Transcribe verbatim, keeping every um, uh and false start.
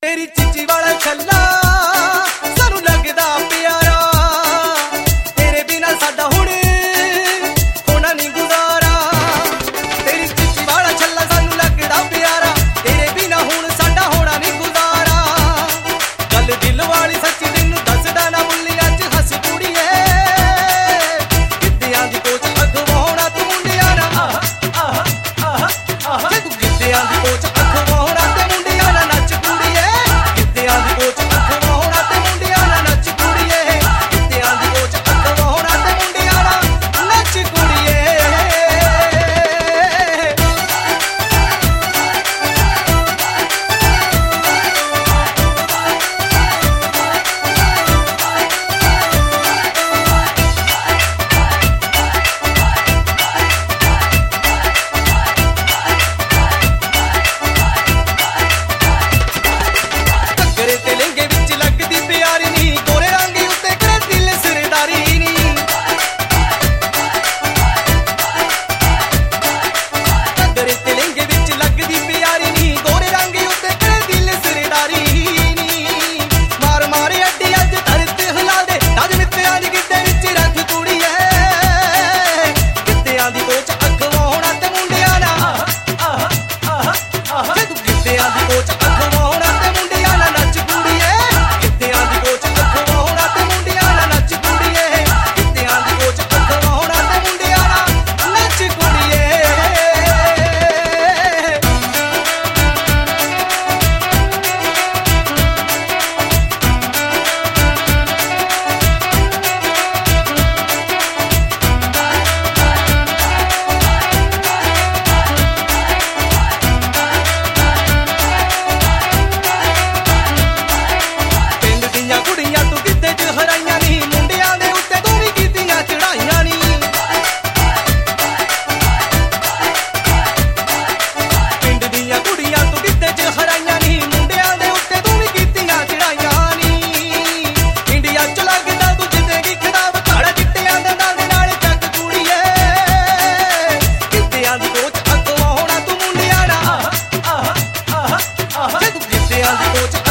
तेरी चिची वाला छल्ला सानू लगदा प्यारा, तेरे बिना साडा हुण होना नहीं गुजारा। तेरी चिची वाला छल्ला सानू लगदा प्यारा, तेरे बिना हुण साडा होना नहीं गुजारा। गल दिल वाली सच्ची तैनू दसदा ना बुल्ली अज हस कुड़िए, गिद्धियां दी कोच अखवाउणा तू मुंडियां ना आह आह आह आह, जे तू गिद्धियां दी कोच अखवाउणा ते मुंडियां ना नच कुड़िए, गिद्धियां दी कोच अखवाउणा ते मुंडियां ना नच कुड़िए, गिद्धियां दी कोच अखवाउणा ते मुंडियां ना नच कुड़िए। घग्गरे ते लहंगे विच लगदी प्यारी नी, गोरे रंग उत्ते करे दिल सिरदारी नी। घग्गरे ते लहंगे विच लगदी प्यारी नी, गोरे रंग उत्ते करे दिल सिरदारी नी। मार मारे अड्डी अज धरती हिला दे, अज मित्तियां दी गिद्दे विच रख कुड़िए, गिद्धियां दी कोच अखवाउणा ते मुंडियां ना आह आह आह आह, जे तू गिद्धियां दी कोच अखवाउणा ते मुंडियां ना नच कुड़िए, गिद्धियां दी कोच अखवाउणा ते मुंडियां ना नच कुड़िए, गिद्धियां दी कोच अखवाउणा ते मुंडियां ना नच कुड़िए। ਪਿੰਡ ਦੀਆਂ ਕੁੜੀਆਂ ਤੂੰ ਗਿੱਧੇ 'ਚ ਹਰਾਈਆਂ ਨੀ, ਮੁੰਡਿਆਂ ਦੇ ਉੱਤੇ ਤੂੰ ਵੀ ਕੀਤੀਆਂ ਚੜਾਈਆਂ ਨੀ। ਪਿੰਡ ਦੀਆਂ ਕੁੜੀਆਂ ਤੂੰ ਗਿੱਧੇ 'ਚ ਹਰਾਈਆਂ ਨੀ, ਮੁੰਡਿਆਂ ਦੇ ਉੱਤੇ ਤੂੰ ਵੀ ਕੀਤੀਆਂ ਚੜਾਈਆਂ ਨੀ। ਇੰਡੀਆ 'ਚ ਲੱਗਦਾ ਤੂੰ ਜਿੱਤੇਗੀ ਖਿਤਾਬ, ਕਾੜਾ ਚਿੱਟਿਆਂ ਦੰਦਾਂ ਦੇ ਨਾਲ ਚੱਕ ਕੁੜੀਏ, ਗਿੱਧਿਆਂ ਦੀ ਕੋਚ ਅਖਵਾਉਣਾ ਤੂੰ ਮੁੰਡਿਆਂ ਨਾ ਆਹ ਆਹ ਆਹ ਆਹ, ਜੇ ਤੂੰ ਗਿੱਧਿਆਂ ਦੀ ਕੋਚ